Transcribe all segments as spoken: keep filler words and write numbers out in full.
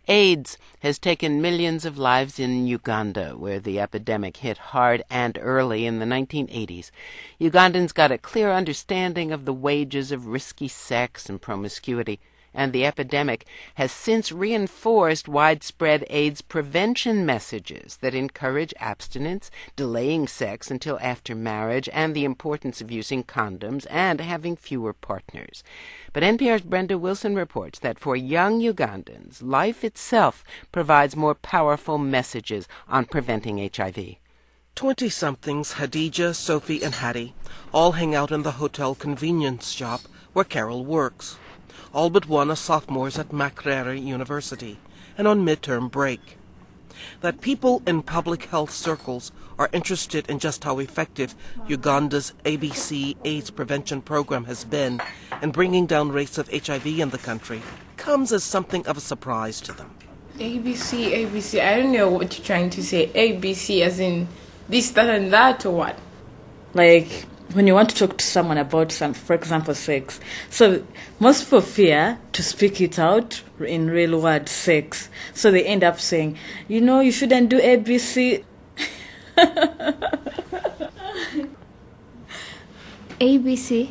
AIDS has taken millions of lives in Uganda, where the epidemic hit hard and early in the nineteen eighties. Ugandans got a clear understanding of the wages of risky sex and promiscuity, and the epidemic has since reinforced widespread AIDS prevention messages that encourage abstinence, delaying sex until after marriage, and the importance of using condoms and having fewer partners. But N P R's Brenda Wilson reports that for young Ugandans, life itself provides more powerful messages on preventing H I V. Twenty-somethings, Hadija, Sophie, and Hattie, all hang out in the hotel convenience shop where Carol works. All but one are sophomores at Makerere University and on midterm break. That people in public health circles are interested in just how effective Uganda's A B C AIDS prevention program has been in bringing down rates of H I V in the country comes as something of a surprise to them. A B C, A B C, I don't know what you're trying to say. A B C as in this, that, and that, or what? Like, when you want to talk to someone about, some, for example, sex. So most people fear to speak it out in real word, sex. So they end up saying, you know, you shouldn't do A B C. A B C?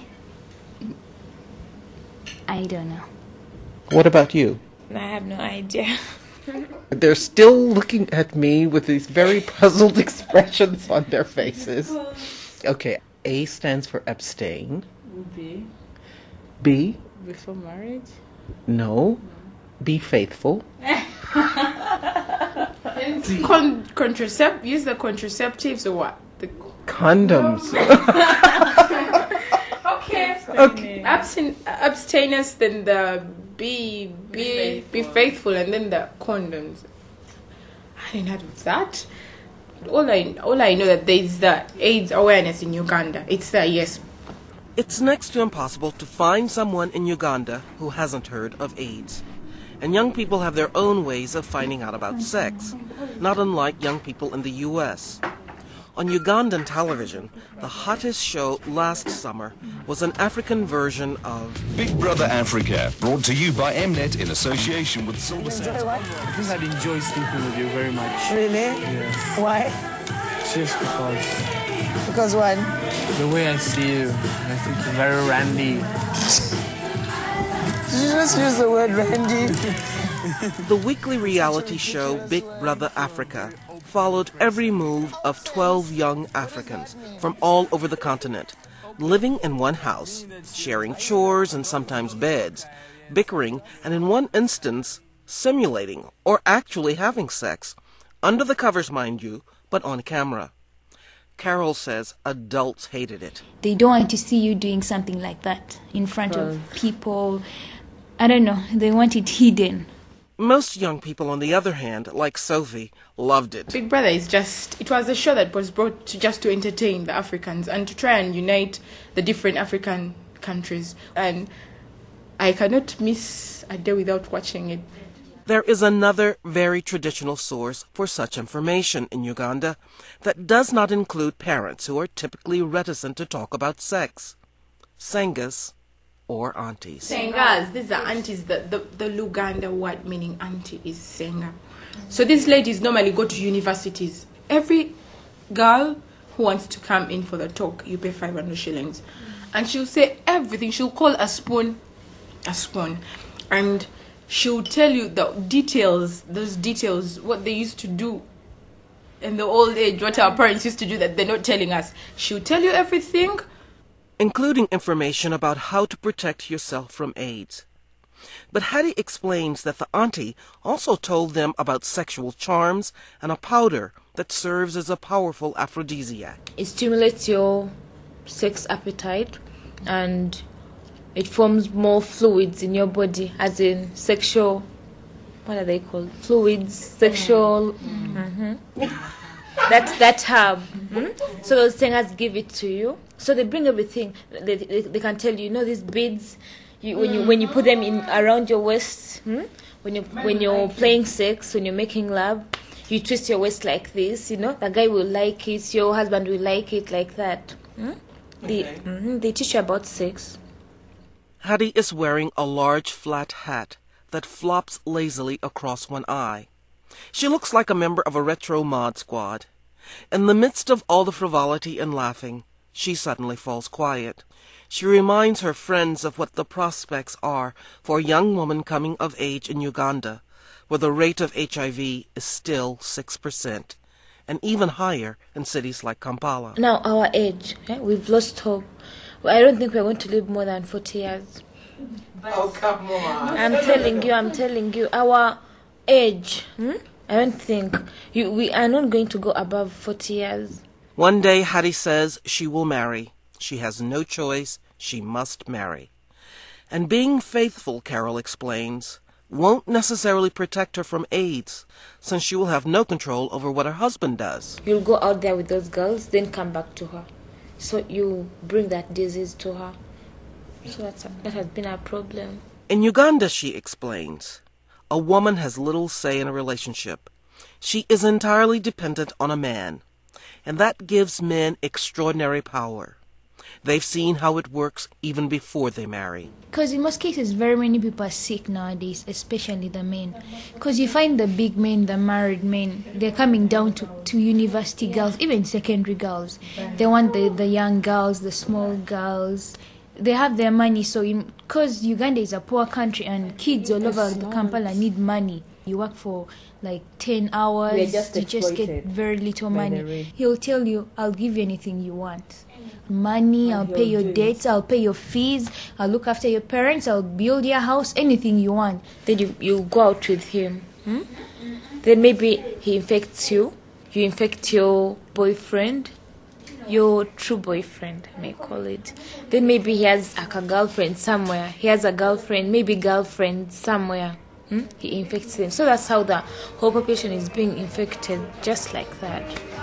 I don't know. What about you? I have no idea. They're still looking at me with these very puzzled expressions on their faces. Okay, A stands for abstain. B. B? Before marriage? No. Be faithful. Con- contracept, use the contraceptives or what? The Condoms. okay. Okay. Abstin- abstinence, then the be be be faithful, and then the condoms. I didn't know that. All I all I know that there is the AIDS awareness in Uganda. It's there, yes. It's next to impossible to find someone in Uganda who hasn't heard of AIDS. And young people have their own ways of finding out about sex, not unlike young people in the U S. On Ugandan television, the hottest show last summer was an African version of Big Brother Africa, brought to you by Mnet in association with Silverset. I think I'd enjoy sleeping with you very much. Really? Yes. Why? Just because. Because what? The way I see you, I think you're very randy. Did you just use the word randy? The weekly reality show Big Brother Africa followed every move of twelve young Africans from all over the continent, living in one house, sharing chores and sometimes beds, bickering, and in one instance, simulating or actually having sex. Under the covers, mind you, but on camera. Carol says adults hated it. They don't want to see you doing something like that in front of people. I don't know. They want it hidden. Most young people, on the other hand, like Sophie, loved it. Big Brother is just, it was a show that was brought to just to entertain the Africans and to try and unite the different African countries. And I cannot miss a day without watching it. There is another very traditional source for such information in Uganda that does not include parents who are typically reticent to talk about sex. Sengas, or aunties. Sengas, these are aunties. The, the, the Luganda word meaning auntie is Senga. So these ladies normally go to universities. Every girl who wants to come in for the talk, you pay five hundred shillings. And she'll say everything. She'll call a spoon a spoon. And she'll tell you the details, those details, what they used to do in the old age, what our parents used to do that they're not telling us. She'll tell you everything, including information about how to protect yourself from AIDS. But Hattie explains that the auntie also told them about sexual charms and a powder that serves as a powerful aphrodisiac. It stimulates your sex appetite and it forms more fluids in your body, as in sexual, what are they called? Fluids, sexual, mm-hmm. That's that herb. Mm-hmm. So those things give it to you. So they bring everything. They, they, they can tell you, you know, these beads, you, when you when you put them in around your waist, hmm? when you when you're playing sex, when you're making love, you twist your waist like this. You know, the guy will like it, your husband will like it like that. Hmm? They mm-hmm, they teach you about sex. Hattie is wearing a large flat hat that flops lazily across one eye. She looks like a member of a retro mod squad. In the midst of all the frivolity and laughing, she suddenly falls quiet. She reminds her friends of what the prospects are for a young woman coming of age in Uganda, where the rate of H I V is still six percent, and even higher in cities like Kampala. Now, our age, eh, we've lost hope. I don't think we're going to live more than forty years. Oh, come on. I'm telling you, I'm telling you, our age, hmm? I don't think, you, we are not going to go above forty years. One day, Hattie says she will marry. She has no choice. She must marry. And being faithful, Carol explains, won't necessarily protect her from AIDS, since she will have no control over what her husband does. You'll go out there with those girls, then come back to her. So you bring that disease to her. So that's, that has been our problem. In Uganda, she explains, a woman has little say in a relationship. She is entirely dependent on a man, and that gives men extraordinary power. They've seen how it works even before they marry. Because in most cases, very many people are sick nowadays, especially the men. Because you find the big men, the married men, they're coming down to, to university girls, even secondary girls. They want the, the young girls, the small girls. They have their money, so because Uganda is a poor country and kids all over the Kampala need money. You work for like ten hours, just you just get very little money. He'll tell you, I'll give you anything you want. Money, I'll pay your debts, I'll pay your fees, I'll look after your parents, I'll build your house, anything you want. Then you, you go out with him. Hmm? Then maybe he infects you. You infect your boyfriend. Your true boyfriend, I may call it. Then maybe he has like a girlfriend somewhere. He has a girlfriend, maybe girlfriend somewhere. Hmm? He infects them. So that's how the whole population is being infected, just like that.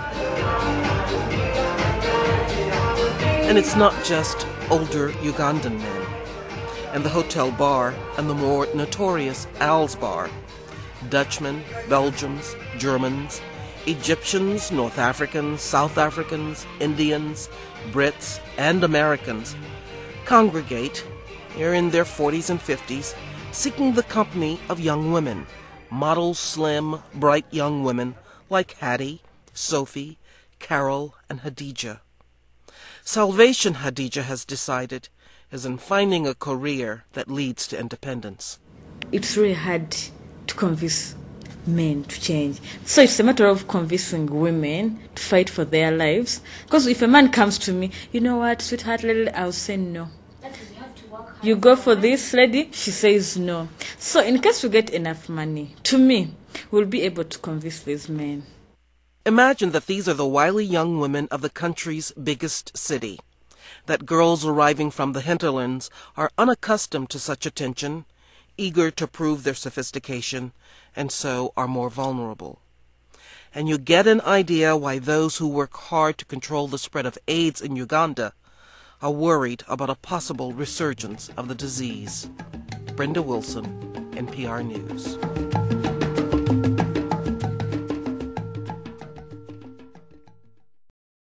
And it's not just older Ugandan men. And the hotel bar and the more notorious Al's bar, Dutchmen, Belgians, Germans, Egyptians, North Africans, South Africans, Indians, Brits, and Americans congregate, they're in their forties and fifties, seeking the company of young women, model, slim, bright young women like Hattie, Sophie, Carol, and Hadija. Salvation, Hadija has decided, is in finding a career that leads to independence. It's really hard to convince men to change. So it's a matter of convincing women to fight for their lives. Because if a man comes to me, you know what, sweetheart, I'll say no. You go for this lady, she says no. So in case we get enough money, to me, we'll be able to convince these men. Imagine that these are the wily young women of the country's biggest city, that girls arriving from the hinterlands are unaccustomed to such attention, eager to prove their sophistication, and so are more vulnerable. And you get an idea why those who work hard to control the spread of AIDS in Uganda are worried about a possible resurgence of the disease. Brenda Wilson, N P R News.